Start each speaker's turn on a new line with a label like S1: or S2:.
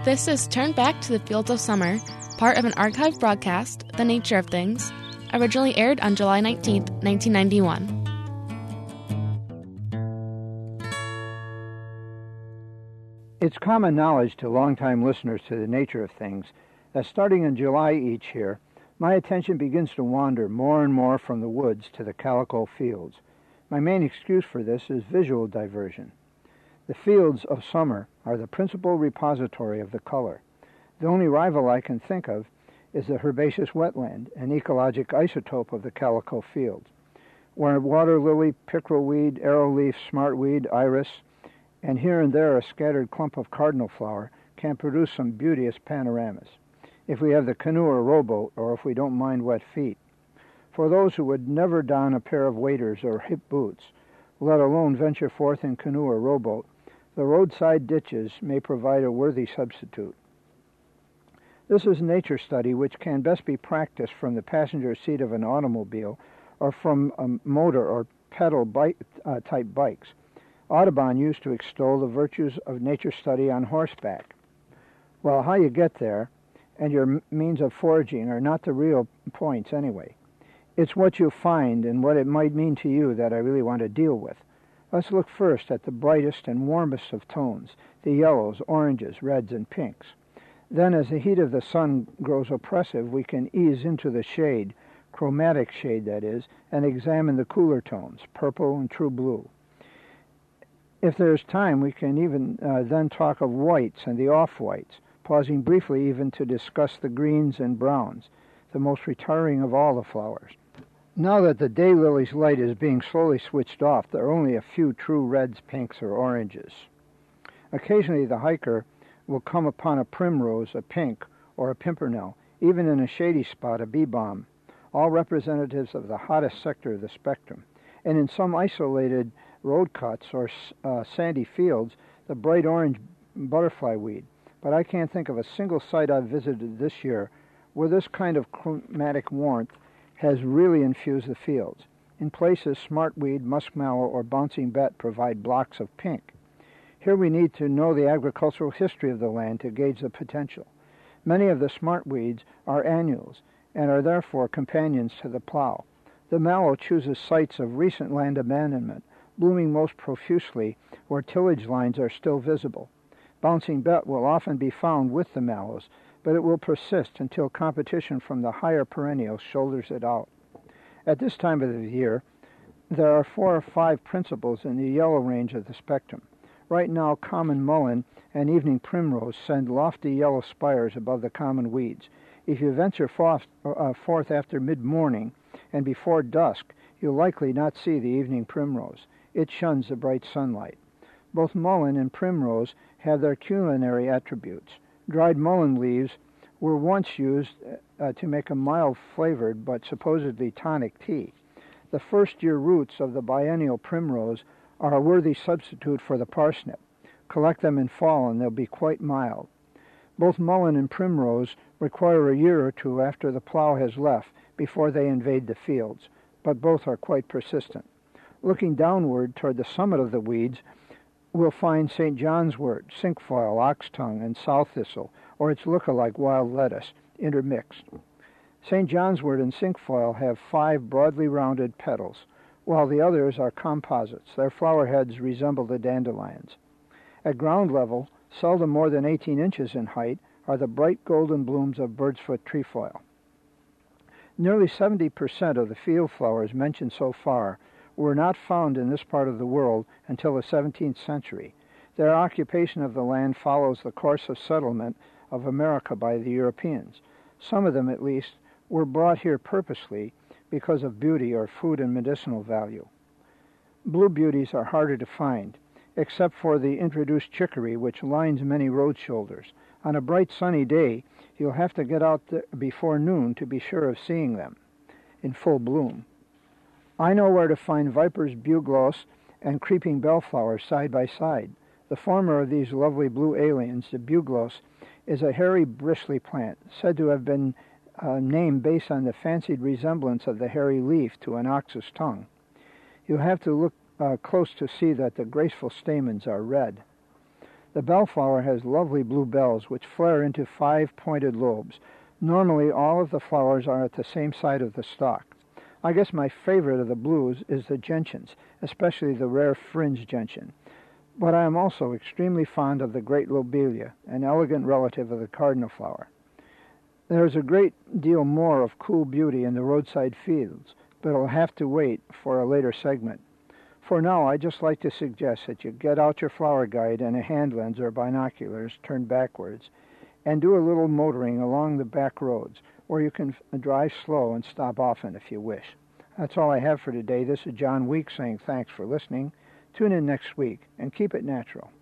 S1: This is Turn Back to the Fields of Summer, part of an archived broadcast, The Nature of Things, originally aired on July 19, 1991.
S2: It's common knowledge to longtime listeners to The Nature of Things that starting in July each year, my attention begins to wander more and more from the woods to the calico fields. My main excuse for this is visual diversion. The fields of summer are the principal repository of the color. The only rival I can think of is the herbaceous wetland, an ecologic isotope of the calico fields, where water lily, pickerelweed, arrowleaf, smartweed, iris, and here and there a scattered clump of cardinal flower can produce some beauteous panoramas, if we have the canoe or rowboat, or if we don't mind wet feet. For those who would never don a pair of waders or hip boots, let alone venture forth in canoe or rowboat, the roadside ditches may provide a worthy substitute. This is a nature study which can best be practiced from the passenger seat of an automobile or from a motor or pedal type bikes. Audubon used to extol the virtues of nature study on horseback. Well, how you get there and your means of foraging are not the real points anyway. It's what you find and what it might mean to you that I really want to deal with. Let's look first at the brightest and warmest of tones, the yellows, oranges, reds, and pinks. Then as the heat of the sun grows oppressive, we can ease into the shade, chromatic shade that is, and examine the cooler tones, purple and true blue. If there's time, we can even then talk of whites and the off-whites, pausing briefly even to discuss the greens and browns, the most retiring of all the flowers. Now that the daylilies' light is being slowly switched off, there are only a few true reds, pinks, or oranges. Occasionally the hiker will come upon a primrose, a pink, or a pimpernel, even in a shady spot, a bee balm, all representatives of the hottest sector of the spectrum. And in some isolated road cuts or sandy fields, the bright orange butterfly weed. But I can't think of a single site I've visited this year where this kind of chromatic warmth has really infused the fields. In places, smartweed, muskmallow, or bouncing bet provide blocks of pink. Here we need to know the agricultural history of the land to gauge the potential. Many of the smartweeds are annuals and are therefore companions to the plow. The mallow chooses sites of recent land abandonment, blooming most profusely where tillage lines are still visible. Bouncing bet will often be found with the mallows, but it will persist until competition from the higher perennials shoulders it out. At this time of the year, there are 4 or 5 principals in the yellow range of the spectrum. Right now, common mullein and evening primrose send lofty yellow spires above the common weeds. If you venture forth after mid-morning and before dusk, you'll likely not see the evening primrose. It shuns the bright sunlight. Both mullein and primrose have their culinary attributes. Dried mullein leaves were once used to make a mild-flavored but supposedly tonic tea. The first-year roots of the biennial primrose are a worthy substitute for the parsnip. Collect them in fall and they'll be quite mild. Both mullein and primrose require a year or two after the plow has left before they invade the fields, but both are quite persistent. Looking downward toward the summit of the weeds, we'll find St. John's wort, cinquefoil, oxtongue, and sow thistle, or its look-alike wild lettuce, intermixed. St. John's wort and cinquefoil have 5 broadly rounded petals, while the others are composites. Their flower heads resemble the dandelions. At ground level, seldom more than 18 inches in height, are the bright golden blooms of birdsfoot trefoil. Nearly 70% of the field flowers mentioned so far were not found in this part of the world until the 17th century. Their occupation of the land follows the course of settlement of America by the Europeans. Some of them, at least, were brought here purposely because of beauty or food and medicinal value. Blue beauties are harder to find, except for the introduced chicory, which lines many road shoulders. On a bright sunny day, you'll have to get out there before noon to be sure of seeing them in full bloom. I know where to find viper's bugloss and creeping bellflower side by side. The former of these lovely blue aliens, the bugloss, is a hairy bristly plant, said to have been named based on the fancied resemblance of the hairy leaf to an ox's tongue. You have to look close to see that the graceful stamens are red. The bellflower has lovely blue bells which flare into 5 pointed lobes. Normally all of the flowers are at the same side of the stalk. I guess my favorite of the blues is the gentians, especially the rare fringe gentian. But I am also extremely fond of the great lobelia, an elegant relative of the cardinal flower. There is a great deal more of cool beauty in the roadside fields, but it'll have to wait for a later segment. For now, I'd just like to suggest that you get out your flower guide and a hand lens or binoculars turned backwards, and do a little motoring along the back roads, where you can drive slow and stop often if you wish. That's all I have for today. This is John Weeks saying thanks for listening. Tune in next week and keep it natural.